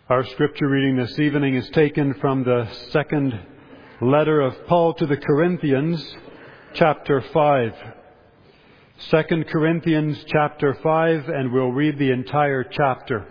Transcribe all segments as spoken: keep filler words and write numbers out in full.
Our scripture reading this evening is taken from the second letter of Paul to the Corinthians, chapter five. Second Corinthians chapter five, and we'll read the entire chapter.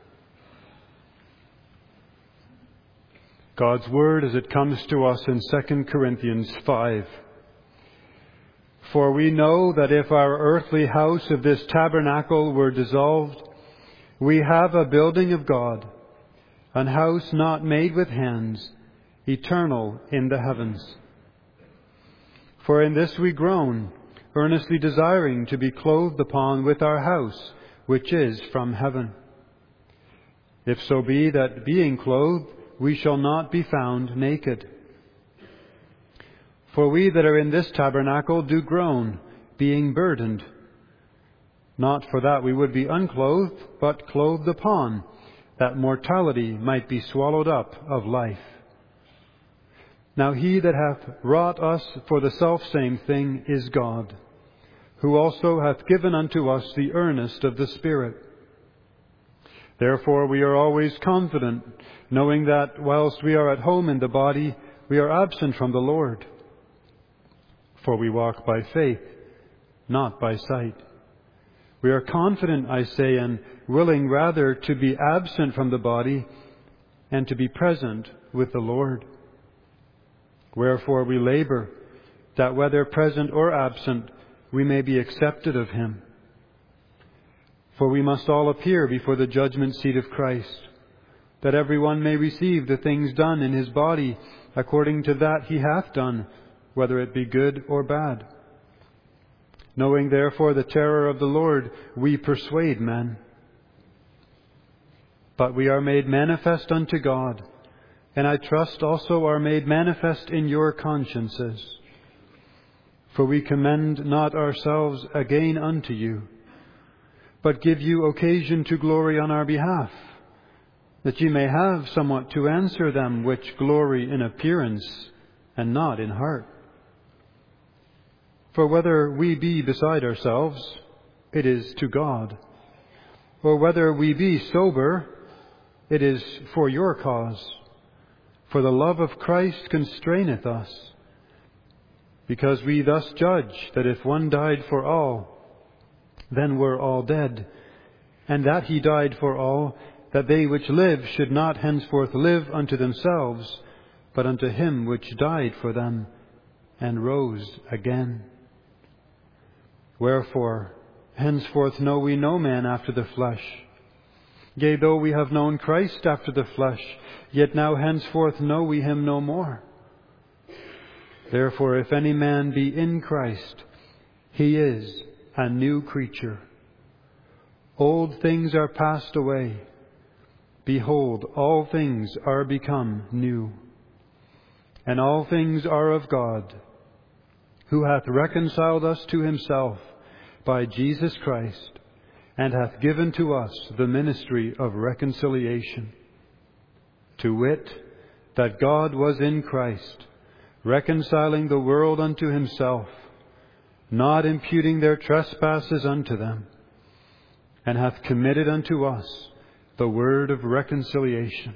God's Word as it comes to us in Second Corinthians five. For we know that if our earthly house of this tabernacle were dissolved, we have a building of God, an house not made with hands, eternal in the heavens. For in this we groan, earnestly desiring to be clothed upon with our house, which is from heaven. If so be that being clothed, we shall not be found naked. For we that are in this tabernacle do groan, being burdened, not for that we would be unclothed, but clothed upon, that mortality might be swallowed up of life. Now he that hath wrought us for the selfsame thing is God, who also hath given unto us the earnest of the Spirit. Therefore we are always confident, knowing that whilst we are at home in the body, we are absent from the Lord. For we walk by faith, not by sight. We are confident, I say, and willing rather to be absent from the body and to be present with the Lord. Wherefore we labor, that whether present or absent, we may be accepted of Him. For we must all appear before the judgment seat of Christ, that every one may receive the things done in his body according to that he hath done, whether it be good or bad. Knowing therefore the terror of the Lord, we persuade men. But we are made manifest unto God, and I trust also are made manifest in your consciences. For we commend not ourselves again unto you, but give you occasion to glory on our behalf, that ye may have somewhat to answer them which glory in appearance, and not in heart. For whether we be beside ourselves, it is to God. Or whether we be sober, it is for your cause. For the love of Christ constraineth us, because we thus judge that if one died for all, then were all dead, and that He died for all, that they which live should not henceforth live unto themselves, but unto Him which died for them, and rose again. Wherefore, henceforth know we no man after the flesh. Yea, though we have known Christ after the flesh, yet now henceforth know we Him no more. Therefore, if any man be in Christ, he is a new creature. Old things are passed away. Behold, all things are become new. And all things are of God, who hath reconciled us to Himself by Jesus Christ, and hath given to us the ministry of reconciliation. To wit, that God was in Christ, reconciling the world unto Himself, not imputing their trespasses unto them, and hath committed unto us the word of reconciliation.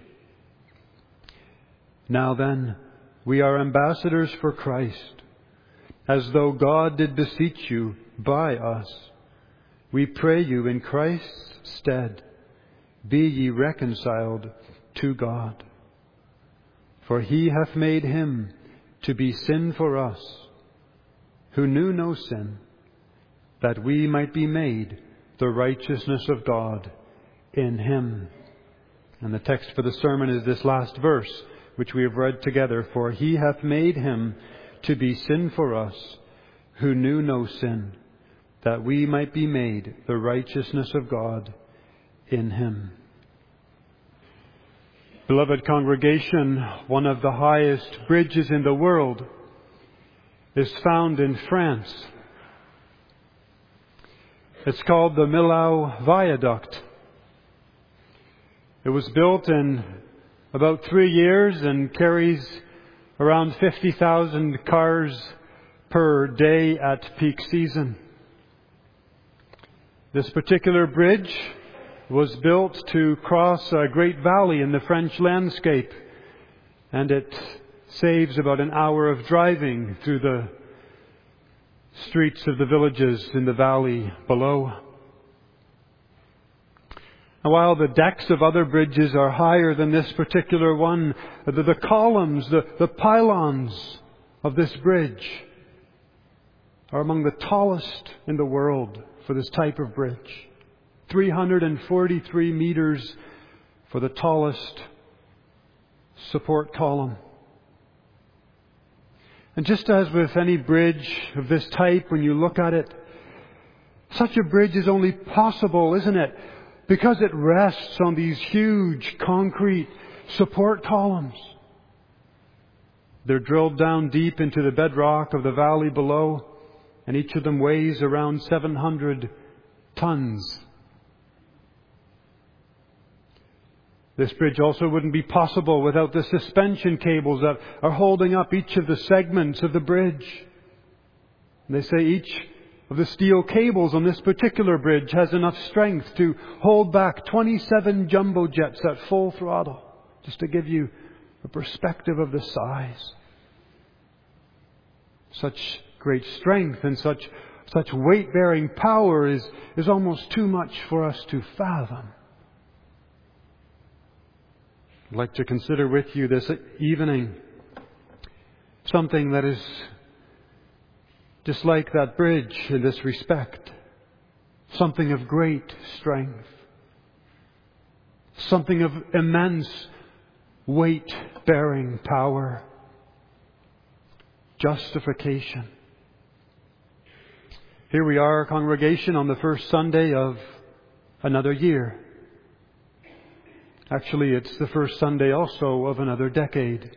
Now then, we are ambassadors for Christ, as though God did beseech you by us. We pray you in Christ's stead, be ye reconciled to God. For He hath made Him to be sin for us, who knew no sin, that we might be made the righteousness of God in Him. And the text for the sermon is this last verse, which we have read together. For He hath made Him to be sin for us, who knew no sin, that we might be made the righteousness of God in Him. Beloved congregation, one of the highest bridges in the world is found in France. It's called the Millau Viaduct. It was built in about three years and carries around fifty thousand cars per day at peak season. This particular bridge was built to cross a great valley in the French landscape, and it saves about an hour of driving through the streets of the villages in the valley below. And while the decks of other bridges are higher than this particular one, the, the columns, the, the pylons of this bridge are among the tallest in the world for this type of bridge. three hundred forty-three meters for the tallest support column. And just as with any bridge of this type, when you look at it, such a bridge is only possible, isn't it? Because it rests on these huge concrete support columns. They're drilled down deep into the bedrock of the valley below, and each of them weighs around seven hundred tons. This bridge also wouldn't be possible without the suspension cables that are holding up each of the segments of the bridge. They say each of the steel cables on this particular bridge has enough strength to hold back twenty-seven jumbo jets at full throttle, just to give you a perspective of the size. Such great strength and such such weight-bearing power is, is almost too much for us to fathom. I'd like to consider with you this evening something that is just like that bridge in this respect. Something of great strength. Something of immense weight-bearing power. Justification. Here we are, congregation, on the first Sunday of another year. Actually, it's the first Sunday also of another decade.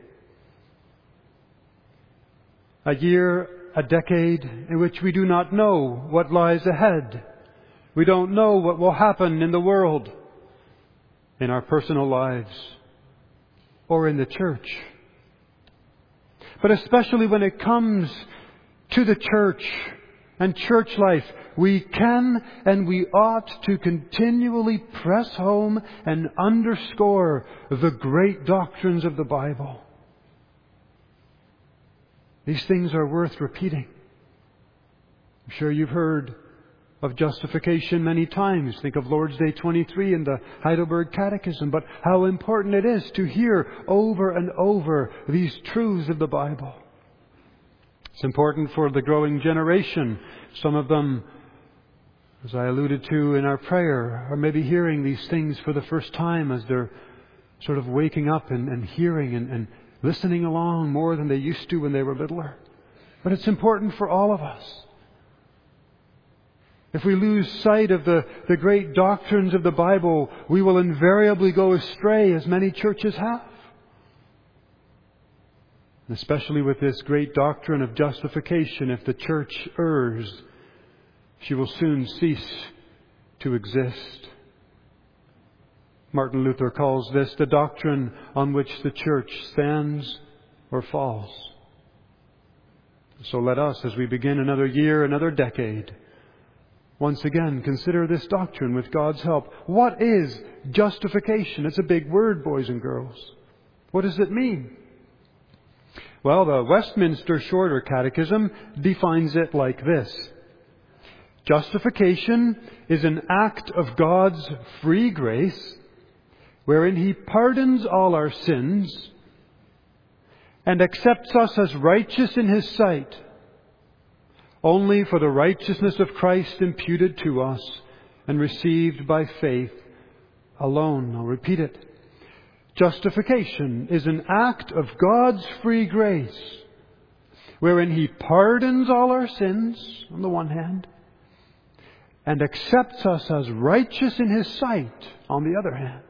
A year, a decade in which we do not know what lies ahead. We don't know what will happen in the world, in our personal lives, or in the church. But especially when it comes to the church and church life, we can and we ought to continually press home and underscore the great doctrines of the Bible. These things are worth repeating. I'm sure you've heard of justification many times. Think of Lord's Day twenty-three in the Heidelberg Catechism. But how important it is to hear over and over these truths of the Bible. It's important for the growing generation. Some of them, as I alluded to in our prayer, are maybe hearing these things for the first time as they're sort of waking up and, and hearing and, and listening along more than they used to when they were littler. But it's important for all of us. If we lose sight of the, the great doctrines of the Bible, we will invariably go astray, as many churches have. And especially with this great doctrine of justification, if the church errs, she will soon cease to exist. Martin Luther calls this the doctrine on which the church stands or falls. So let us, as we begin another year, another decade, once again consider this doctrine with God's help. What is justification? It's a big word, boys and girls. What does it mean? Well, the Westminster Shorter Catechism defines it like this. Justification is an act of God's free grace wherein He pardons all our sins and accepts us as righteous in His sight only for the righteousness of Christ imputed to us and received by faith alone. I'll repeat it. Justification is an act of God's free grace wherein He pardons all our sins on the one hand and accepts us as righteous in His sight on the other hand.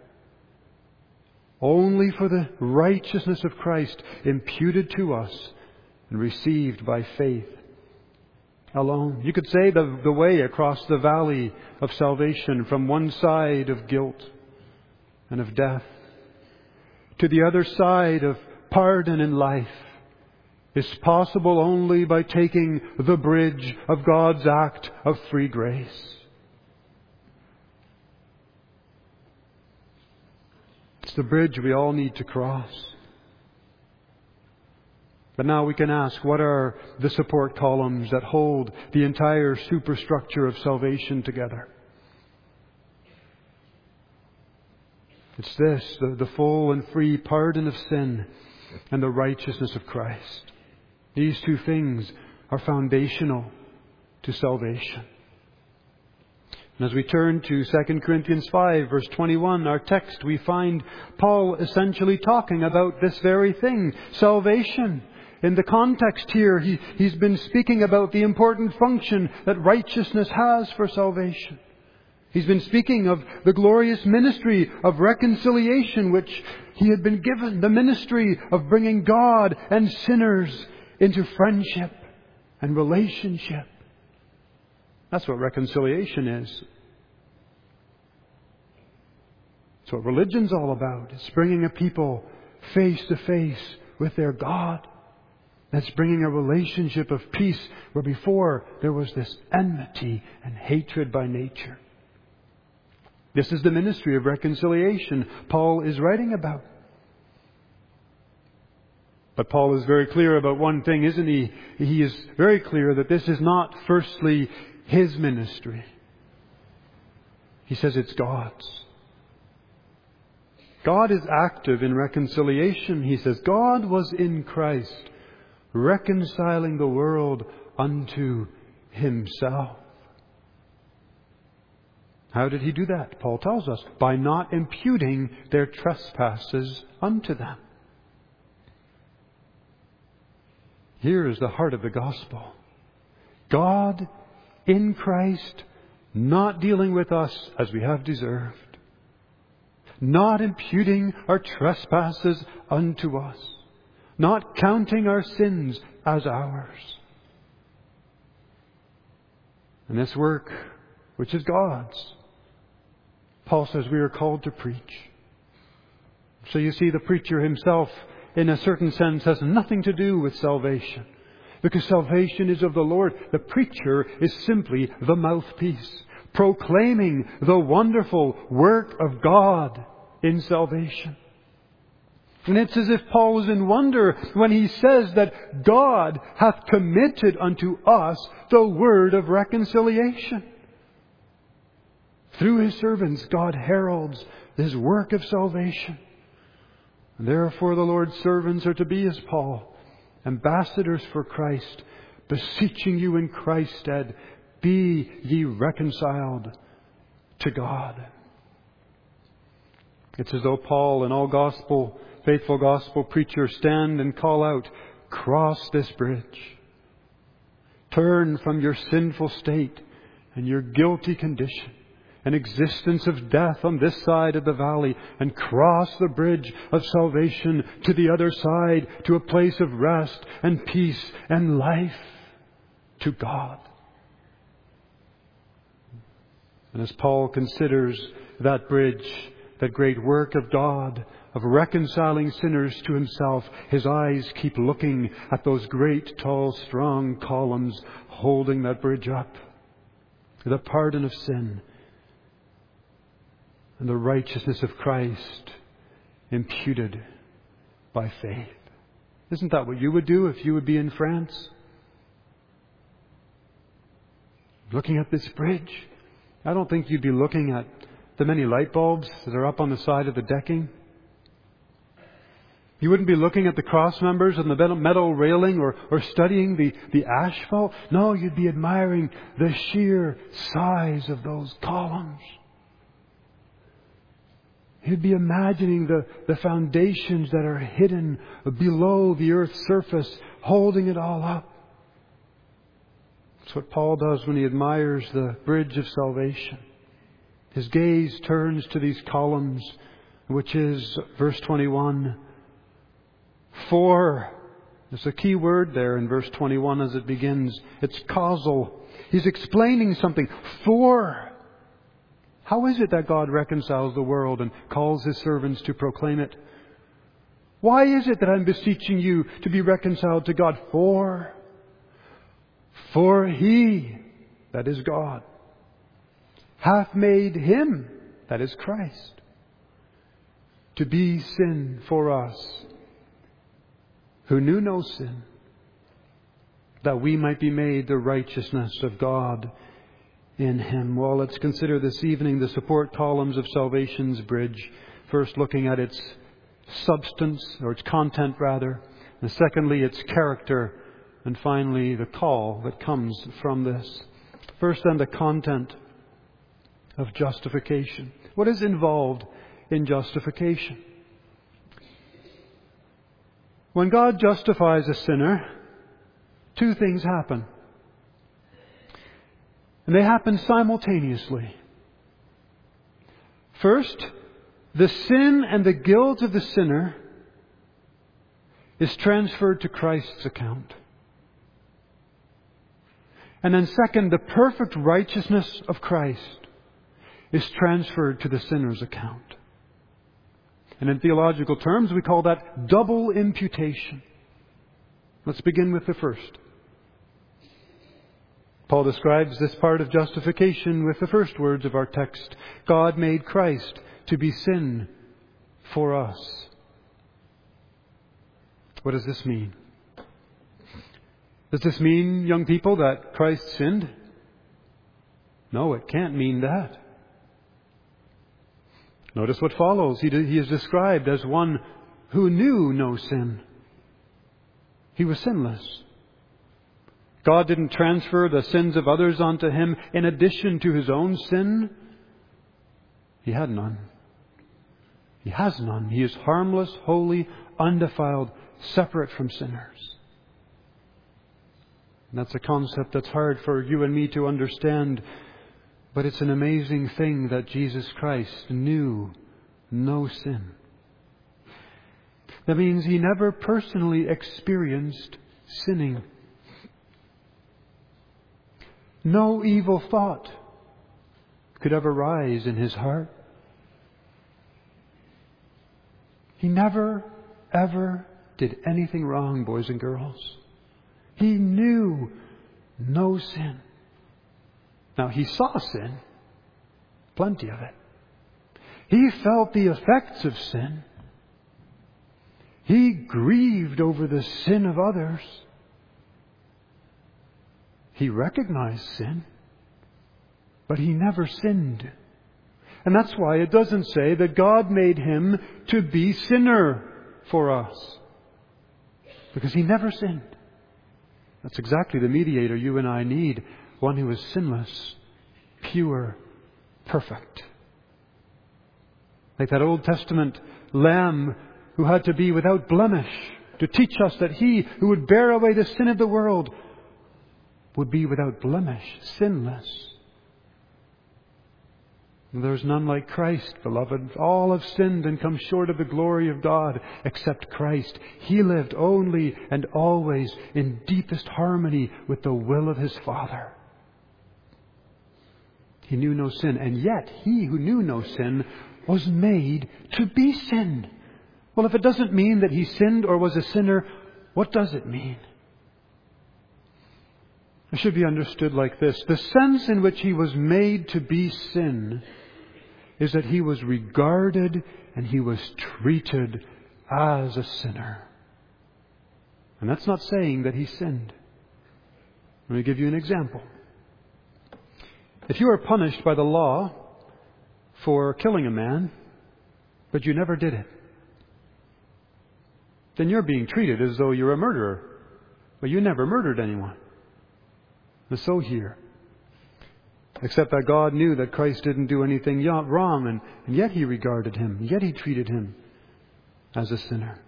Only for the righteousness of Christ imputed to us and received by faith alone. You could say the, the way across the valley of salvation from one side of guilt and of death to the other side of pardon and life is possible only by taking the bridge of God's act of free grace. the bridge we all need to cross. But now we can ask, what are the support columns that hold the entire superstructure of salvation together? It's this, the, the full and free pardon of sin and the righteousness of Christ. These two things are foundational to salvation. And as we turn to Second Corinthians five, verse twenty-one, our text, we find Paul essentially talking about this very thing, salvation. In the context here, he, he's been speaking about the important function that righteousness has for salvation. He's been speaking of the glorious ministry of reconciliation which he had been given, the ministry of bringing God and sinners into friendship and relationship. That's what reconciliation is. It's what religion's all about. It's bringing a people face to face with their God. That's bringing a relationship of peace where before there was this enmity and hatred by nature. This is the ministry of reconciliation Paul is writing about. But Paul is very clear about one thing, isn't he? He is very clear that this is not firstly his ministry. He says it's God's. God is active in reconciliation. He says God was in Christ, reconciling the world unto Himself. How did He do that? Paul tells us, by not imputing their trespasses unto them. Here is the heart of the gospel. God in Christ, not dealing with us as we have deserved. Not imputing our trespasses unto us. Not counting our sins as ours. And this work, which is God's, Paul says we are called to preach. So you see, the preacher himself, in a certain sense, has nothing to do with salvation. Because salvation is of the Lord. The preacher is simply the mouthpiece, proclaiming the wonderful work of God in salvation. And it's as if Paul is in wonder when he says that God hath committed unto us the word of reconciliation. Through His servants, God heralds His work of salvation. And therefore the Lord's servants are to be as Paul, ambassadors for Christ, beseeching you in Christ's stead, be ye reconciled to God. It's as though Paul and all gospel, faithful gospel preachers stand and call out, cross this bridge. Turn from your sinful state and your guilty condition, an existence of death on this side of the valley, and cross the bridge of salvation to the other side, to a place of rest and peace and life, to God. And as Paul considers that bridge, that great work of God, of reconciling sinners to Himself, his eyes keep looking at those great, tall, strong columns holding that bridge up. The pardon of sin and the righteousness of Christ imputed by faith. Isn't that what you would do if you would be in France? Looking at this bridge, I don't think you'd be looking at the many light bulbs that are up on the side of the decking. You wouldn't be looking at the cross members and the metal railing or, or studying the, the asphalt. No, you'd be admiring the sheer size of those columns. You'd be imagining the, the foundations that are hidden below the earth's surface, holding it all up. That's what Paul does when he admires the bridge of salvation. His gaze turns to these columns, which is, verse twenty-one, for. There's a key word there in verse twenty-one as it begins. It's causal. He's explaining something. For. How is it that God reconciles the world and calls His servants to proclaim it? Why is it that I'm beseeching you to be reconciled to God? For. For He, that is God, hath made Him, that is Christ, to be sin for us, who knew no sin, that we might be made the righteousness of God in Him. Well, let's consider this evening the support columns of salvation's bridge. First, looking at its substance, or its content rather. And secondly, its character. And finally, the call that comes from this. First then, the content of justification. What is involved in justification? When God justifies a sinner, two things happen. And they happen simultaneously. First, the sin and the guilt of the sinner is transferred to Christ's account. And then second, the perfect righteousness of Christ is transferred to the sinner's account. And in theological terms, we call that double imputation. Let's begin with the first. Paul describes this part of justification with the first words of our text. God made Christ to be sin for us. What does this mean? Does this mean, young people, that Christ sinned? No, it can't mean that. Notice what follows. He, he is described as one who knew no sin. He was sinless. God didn't transfer the sins of others onto Him in addition to His own sin. He had none. He has none. He is harmless, holy, undefiled, separate from sinners. And that's a concept that's hard for you and me to understand. But it's an amazing thing that Jesus Christ knew no sin. That means He never personally experienced sinning. No evil thought could ever rise in His heart. He never, ever did anything wrong, boys and girls. He knew no sin. Now, He saw sin, plenty of it. He felt the effects of sin. He grieved over the sin of others. He recognized sin, but He never sinned. And that's why it doesn't say that God made Him to be sinner for us, because He never sinned. That's exactly the mediator you and I need. One who is sinless, pure, perfect. Like that Old Testament lamb who had to be without blemish to teach us that He who would bear away the sin of the world would be without blemish, sinless. And there's none like Christ, beloved. All have sinned and come short of the glory of God except Christ. He lived only and always in deepest harmony with the will of His Father. He knew no sin, and yet He who knew no sin was made to be sin. Well, if it doesn't mean that He sinned or was a sinner, what does it mean? It should be understood like this. The sense in which He was made to be sin is that He was regarded and He was treated as a sinner. And that's not saying that He sinned. Let me give you an example. If you are punished by the law for killing a man, but you never did it, then you're being treated as though you're a murderer. But you never murdered anyone. And so here. Except that God knew that Christ didn't do anything wrong, and, and yet He regarded Him, yet He treated Him as a sinner.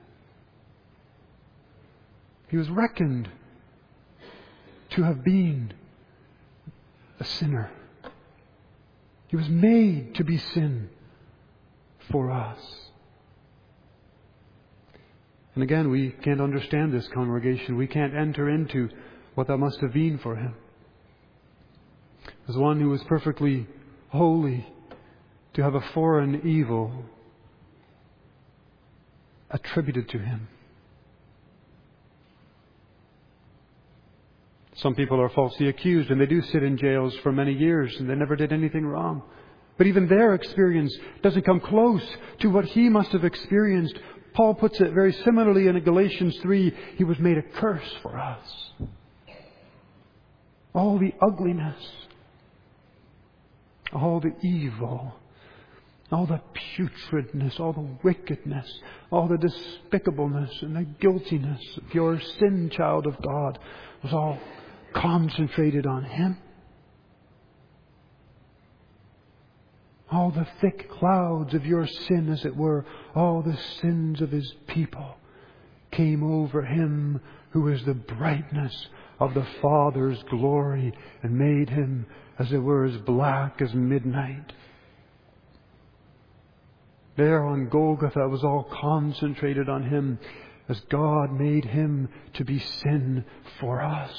He was reckoned to have been a sinner. He was made to be sin for us. And again, we can't understand this, congregation. We can't enter into what that must have been for Him. As one who was perfectly holy, to have a foreign evil attributed to Him. Some people are falsely accused and they do sit in jails for many years and they never did anything wrong. But even their experience doesn't come close to what He must have experienced. Paul puts it very similarly in Galatians three. He was made a curse for us. All the ugliness, all the evil, all the putridness, all the wickedness, all the despicableness and the guiltiness of your sin, child of God, was all concentrated on Him. All the thick clouds of your sin, as it were, all the sins of His people came over Him who is the brightness of the Father's glory and made Him, as it were, as black as midnight. There on Golgotha it was all concentrated on Him as God made Him to be sin for us.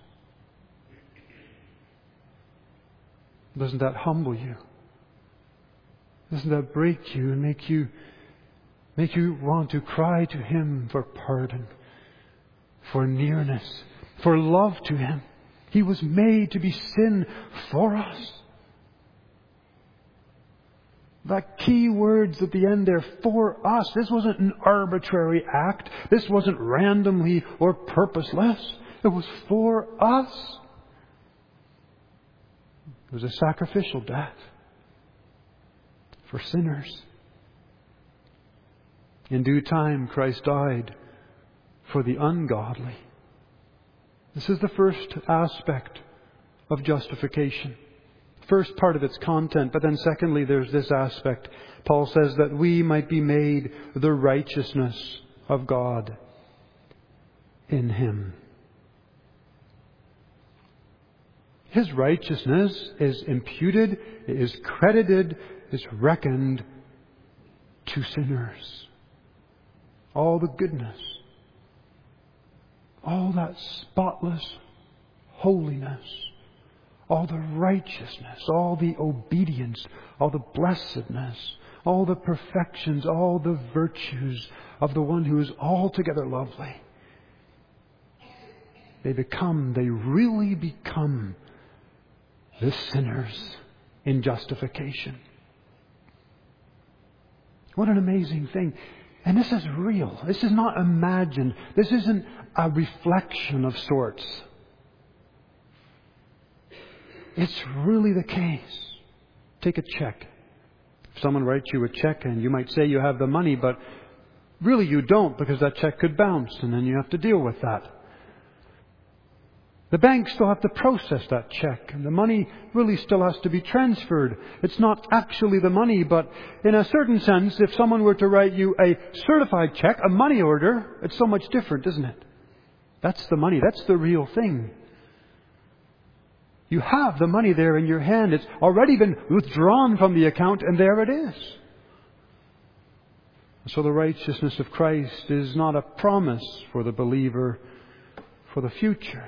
Doesn't that humble you? Doesn't that break you and make you make you want to cry to Him for pardon, for nearness, for love to Him? He was made to be sin for us. That key words at the end there, for us. This wasn't an arbitrary act. This wasn't randomly or purposeless. It was for us. It was a sacrificial death for sinners. In due time, Christ died for the ungodly. This is the first aspect of justification. First part of its content, but then secondly, there's this aspect. Paul says that we might be made the righteousness of God in Him. His righteousness is imputed, is credited, is reckoned to sinners. All the goodness, all that spotless holiness, all the righteousness, all the obedience, all the blessedness, all the perfections, all the virtues of the one who is altogether lovely. They become, they really become the sinners in justification. What an amazing thing. And this is real. This is not imagined. This isn't a reflection of sorts. It's really the case. Take a check. If someone writes you a check and you might say you have the money, but really you don't, because that check could bounce and then you have to deal with that. The bank still have to process that check, and the money really still has to be transferred. It's not actually the money, but in a certain sense, if someone were to write you a certified check, a money order, it's so much different, isn't it? That's the money. That's the real thing. You have the money there in your hand. It's already been withdrawn from the account, and there it is. So the righteousness of Christ is not a promise for the believer for the future.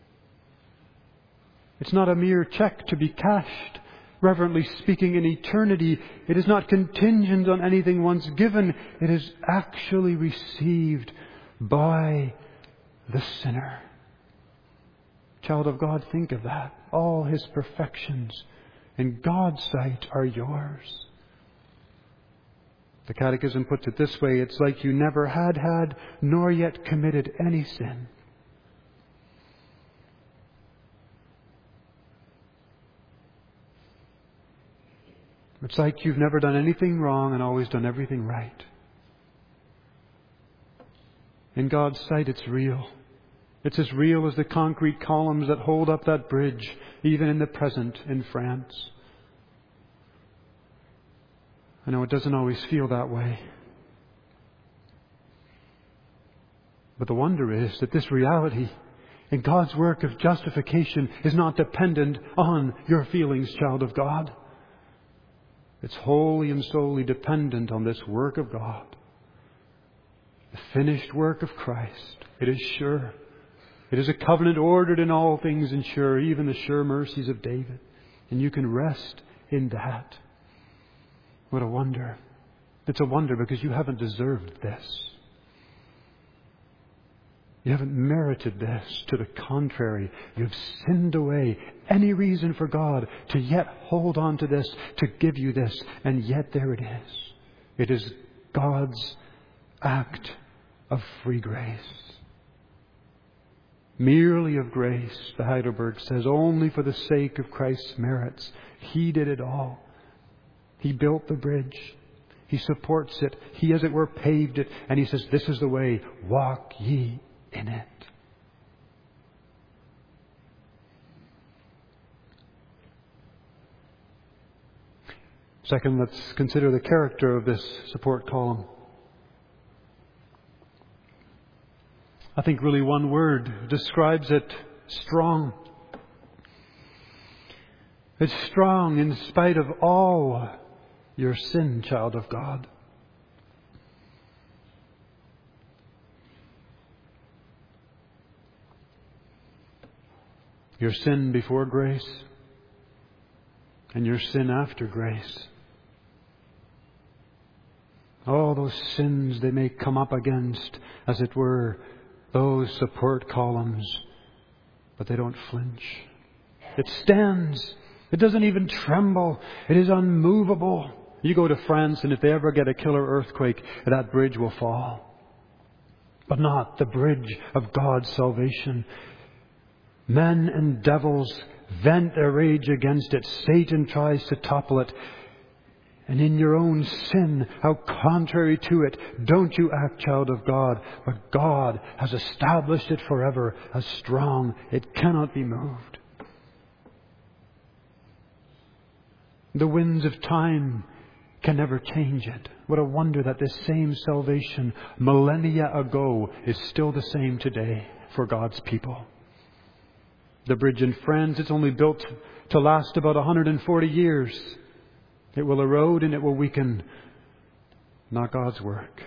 It's not a mere check to be cashed, reverently speaking, in eternity. It is not contingent on anything once given. It is actually received by the sinner. Child of God, think of that. All His perfections in God's sight are yours. The Catechism puts it this way: it's like you never had had nor yet committed any sin. It's like you've never done anything wrong and always done everything right. In God's sight, it's real. It's as real as the concrete columns that hold up that bridge, even in the present in France. I know it doesn't always feel that way. But the wonder is that this reality in God's work of justification is not dependent on your feelings, child of God. It's wholly and solely dependent on this work of God. The finished work of Christ. It is sure. It is a covenant ordered in all things and sure, even the sure mercies of David. And you can rest in that. What a wonder. It's a wonder because you haven't deserved this. You haven't merited this. To the contrary, you've sinned away any reason for God to yet hold on to this, to give you this, and yet there it is. It is God's act of free grace. Merely of grace, the Heidelberg says, only for the sake of Christ's merits. He did it all. He built the bridge. He supports it. He, as it were, paved it. And He says, this is the way. Walk ye in it. Second, let's consider the character of this support column. I think really one word describes it: strong. It's strong in spite of all your sin, child of God. Your sin before grace and your sin after grace. All those sins they may come up against, as it were, those support columns, but they don't flinch. It stands. It doesn't even tremble. It is unmovable. You go to France, and if they ever get a killer earthquake, that bridge will fall. But not the bridge of God's salvation. Men and devils vent their rage against it. Satan tries to topple it. And in your own sin, how contrary to it, don't you act, child of God. But God has established it forever as strong. It cannot be moved. The winds of time can never change it. What a wonder that this same salvation millennia ago is still the same today for God's people. The bridge in France, it's only built to last about one hundred forty years. It will erode and it will weaken. Not God's work.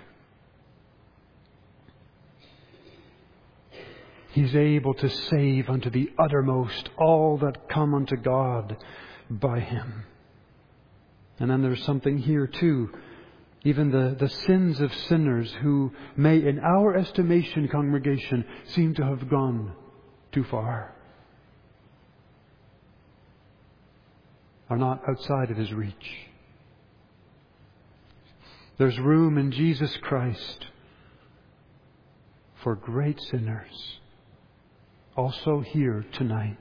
He's able to save unto the uttermost all that come unto God by Him. And then there's something here too. Even the, the sins of sinners who may, in our estimation, congregation, seem to have gone too far, are not outside of His reach. There's room in Jesus Christ for great sinners, also here tonight.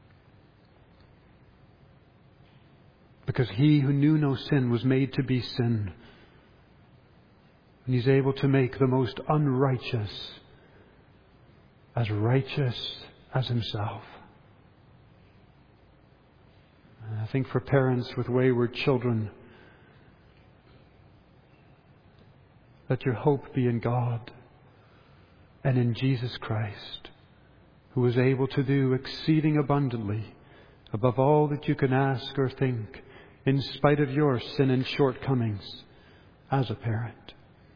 Because He who knew no sin was made to be sin. And He's able to make the most unrighteous as righteous as Himself. I think for parents with wayward children, let your hope be in God and in Jesus Christ, who is able to do exceeding abundantly above all that you can ask or think, in spite of your sin and shortcomings as a parent.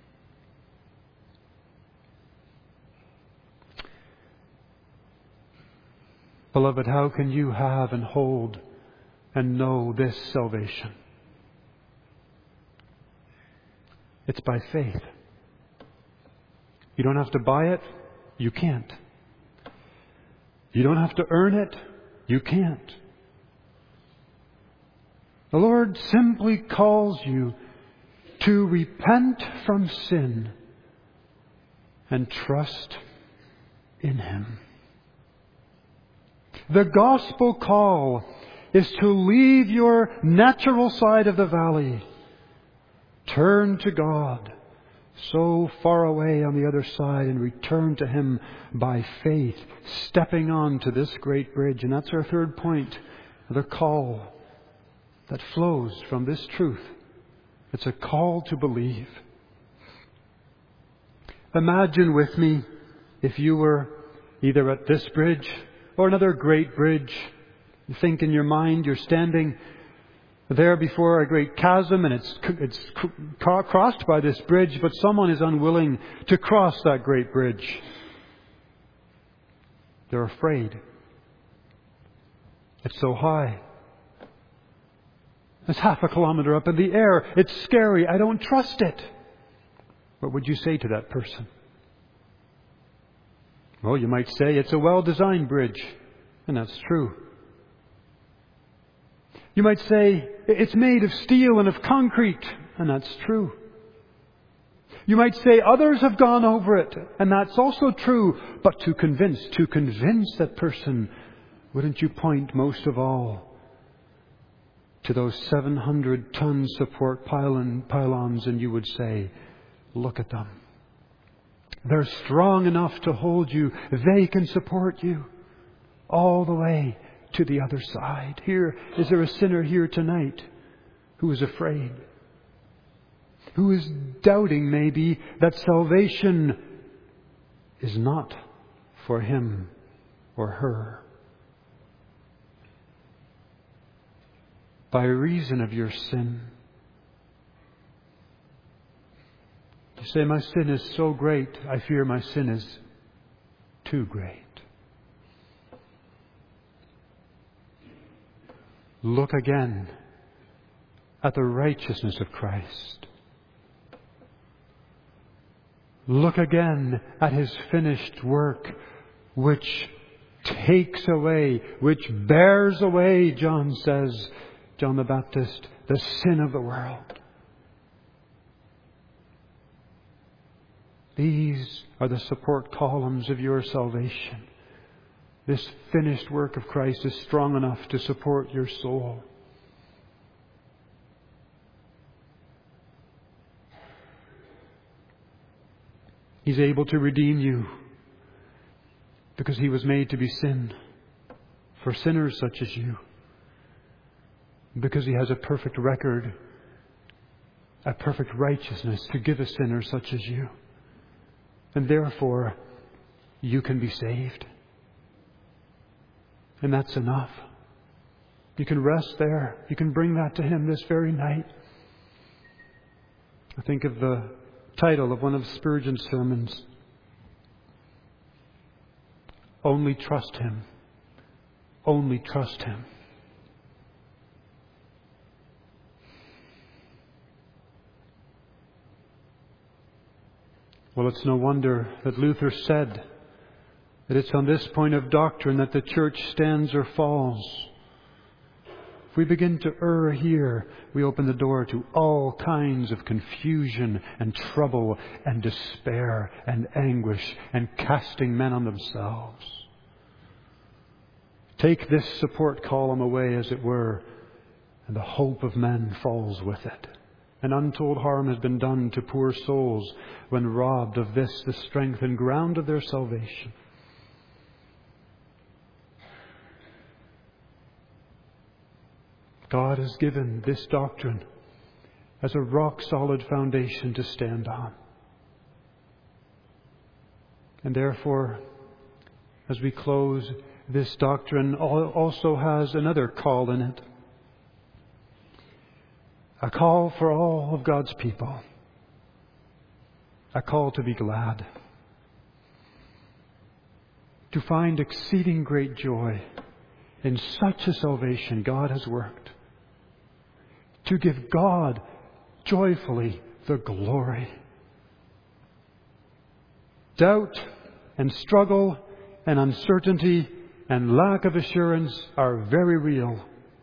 Beloved, how can you have and hold and know this salvation? It's by faith. You don't have to buy it. You can't. You don't have to earn it. You can't. The Lord simply calls you to repent from sin and trust in Him. The gospel call is to leave your natural side of the valley, turn to God so far away on the other side, and return to Him by faith, stepping on to this great bridge. And that's our third point, the call that flows from this truth. It's a call to believe. Imagine with me if you were either at this bridge or another great bridge. You think in your mind you're standing there before a great chasm and it's it's crossed by this bridge, but someone is unwilling to cross that great bridge. They're afraid. It's so high. It's half a kilometer up in the air. It's scary. I don't trust it. What would you say to that person? Well, you might say it's a well-designed bridge, and that's true. You might say it's made of steel and of concrete, and that's true. You might say others have gone over it, and that's also true. But to convince, to convince that person, wouldn't you point most of all to those seven hundred ton support pylon, pylons, and you would say, look at them. They're strong enough to hold you. They can support you all the way to the other side. Here, is there a sinner here tonight who is afraid? Who is doubting maybe that salvation is not for him or her? By reason of your sin. You say, my sin is so great, I fear my sin is too great. Look again at the righteousness of Christ. Look again at His finished work, which takes away, which bears away, John says, John the Baptist, the sin of the world. These are the support columns of your salvation. This finished work of Christ is strong enough to support your soul. He's able to redeem you because He was made to be sin for sinners such as you. Because He has a perfect record, a perfect righteousness to give a sinner such as you. And therefore, you can be saved. And that's enough. You can rest there. You can bring that to Him this very night. I think of the title of one of Spurgeon's sermons. Only trust Him. Only trust Him. Well, it's no wonder that Luther said that it's on this point of doctrine that the church stands or falls. If we begin to err here, we open the door to all kinds of confusion and trouble and despair and anguish and casting men on themselves. Take this support column away, as it were, and the hope of men falls with it. And untold harm has been done to poor souls when robbed of this, the strength and ground of their salvation. God has given this doctrine as a rock-solid foundation to stand on. And therefore, as we close, this doctrine also has another call in it. A call for all of God's people. A call to be glad. To find exceeding great joy in such a salvation God has worked. To give God joyfully the glory. Doubt and struggle and uncertainty and lack of assurance are very real.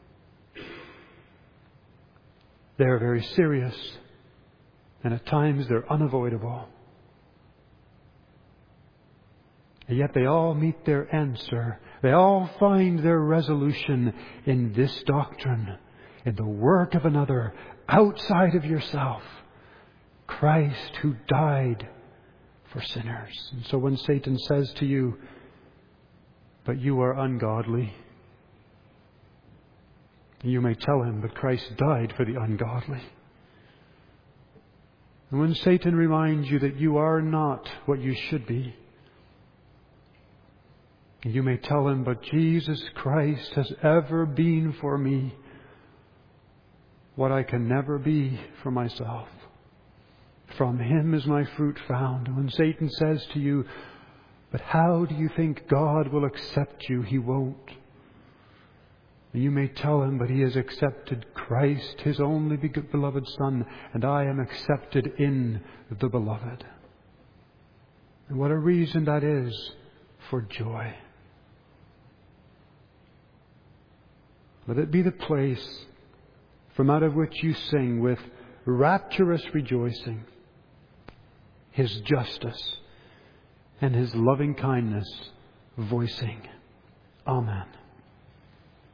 They are very serious, and at times they're unavoidable. And yet they all meet their answer. They all find their resolution in this doctrine, in the work of another outside of yourself, Christ who died for sinners. And so when Satan says to you, but you are ungodly, you may tell him, but Christ died for the ungodly. And when Satan reminds you that you are not what you should be, you may tell him, but Jesus Christ has ever been for me what I can never be for myself. From Him is my fruit found. And when Satan says to you, but how do you think God will accept you? He won't. And you may tell him, but He has accepted Christ, His only beloved Son, and I am accepted in the Beloved. And what a reason that is for joy. Let it be the place from out of which you sing with rapturous rejoicing His justice and His loving kindness voicing. Amen.